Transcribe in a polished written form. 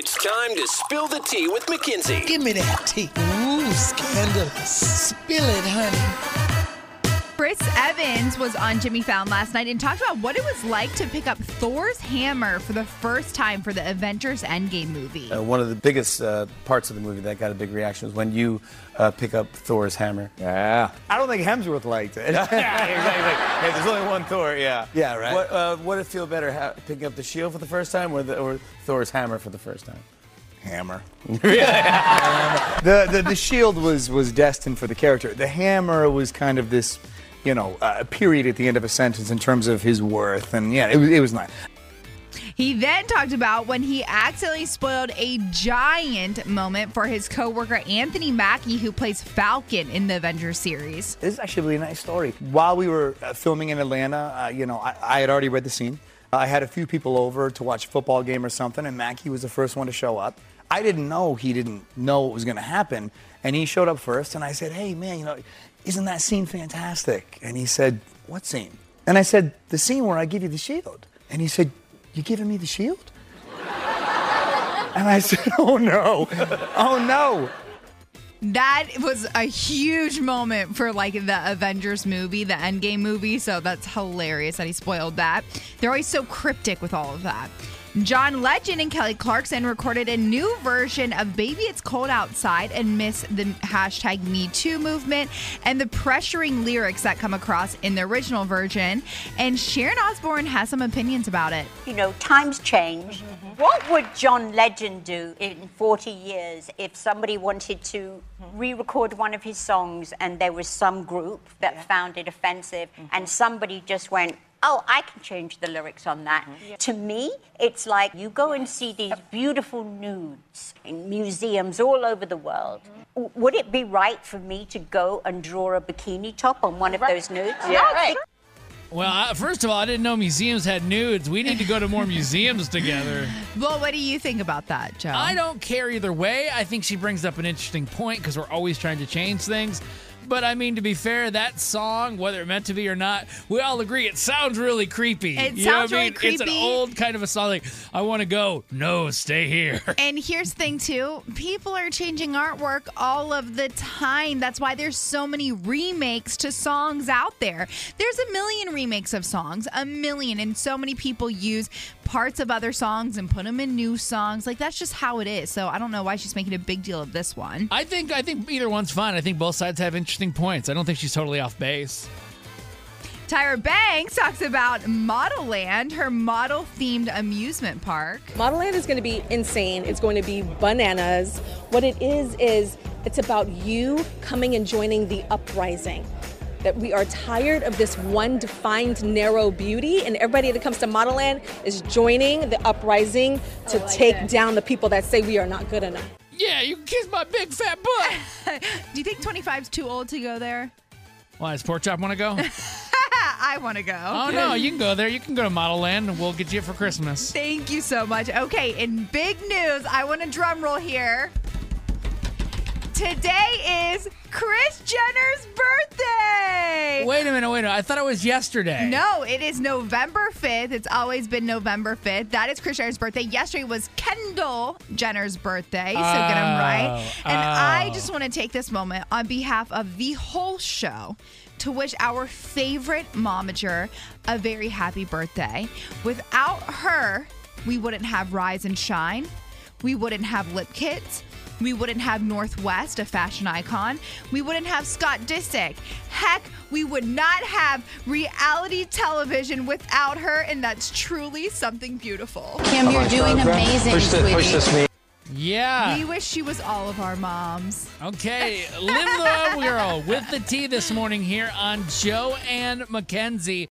It's time to spill the tea with Mackenzie. Give me that tea. Ooh, scandalous. Spill it, honey. Chris Evans was on Jimmy Fallon last night and talked about what it was like to pick up Thor's hammer for the first time for the Avengers Endgame movie. One of the biggest parts of the movie that got a big reaction was when you pick up Thor's hammer. Yeah. I don't think Hemsworth liked it. Yeah, exactly. Hey, there's only one Thor, yeah. Yeah, right. What did it feel better, picking up the shield for the first time or Thor's hammer for the first time? Hammer. The shield was destined for the character. The hammer was kind of this, a period at the end of a sentence in terms of his worth. And yeah, it was nice. He then talked about when he accidentally spoiled a giant moment for his coworker Anthony Mackie, who plays Falcon in the Avengers series. This is actually a really nice story. While we were filming in Atlanta, I had already read the scene. I had a few people over to watch a football game or something, and Mackie was the first one to show up. I didn't know he didn't know what was going to happen, and he showed up first, and I said, hey, man, isn't that scene fantastic? And he said, what scene? And I said, the scene where I give you the shield. And he said, you giving me the shield? And I said, oh, no. Oh, no. That was a huge moment for the Avengers movie, the Endgame movie. So that's hilarious that he spoiled that. They're always so cryptic with all of that. John Legend and Kelly Clarkson recorded a new version of Baby It's Cold Outside amidst the hashtag Me Too movement and the pressuring lyrics that come across in the original version. And Sharon Osbourne has some opinions about it. Times change. What would John Legend do in 40 years if somebody wanted to re-record one of his songs and there was some group that found it offensive and somebody just went, oh, I can change the lyrics on that. To me, it's like you go and see these beautiful nudes in museums all over the world. Would it be right for me to go and draw a bikini top on one of those nudes? Yeah. Right. Well, first of all, I didn't know museums had nudes. We need to go to more museums together. Well, what do you think about that, Joe? I don't care either way. I think she brings up an interesting point because we're always trying to change things. But I mean, to be fair, that song, whether it meant to be or not, we all agree it sounds really creepy. It sounds really creepy. It's an old kind of a song like, I want to go. No, stay here. And here's the thing, too. People are changing artwork all of the time. That's why there's so many remakes to songs out there. There's a million remakes of songs, a million. And so many people use parts of other songs and put them in new songs. That's just how it is. So I don't know why she's making a big deal of this one. I think either one's fine. I think both sides have interesting points. I don't think she's totally off base. Tyra Banks talks about Model Land, her model-themed amusement park. Model Land is going to be insane. It's going to be bananas. What it is it's about you coming and joining the uprising. That we are tired of this one defined narrow beauty, and everybody that comes to Model Land is joining the uprising to take down the people that say we are not good enough. Yeah, you can kiss my big fat butt. Do you think 25's too old to go there? Why, does Pork Chop want to go? I want to go. Oh, no, you can go there. You can go to Model Land, and we'll get you it for Christmas. Thank you so much. Okay, in big news, I want a drum roll here. Today is Kris Jenner's birthday. Wait a minute. I thought it was yesterday. No, it is November 5th. It's always been November 5th. That is Kris Jenner's birthday. Yesterday was Kendall Jenner's birthday, so get them right. And I just want to take this moment on behalf of the whole show to wish our favorite momager a very happy birthday. Without her, we wouldn't have Rise and Shine. We wouldn't have Lip Kit. We wouldn't have Northwest, a fashion icon. We wouldn't have Scott Disick. Heck, we would not have reality television without her, and that's truly something beautiful. Kim, you're doing amazing, sweetie. Push this me. Yeah. We wish she was all of our moms. Okay, Live the Girl with the tea this morning here on Joe and Mackenzie.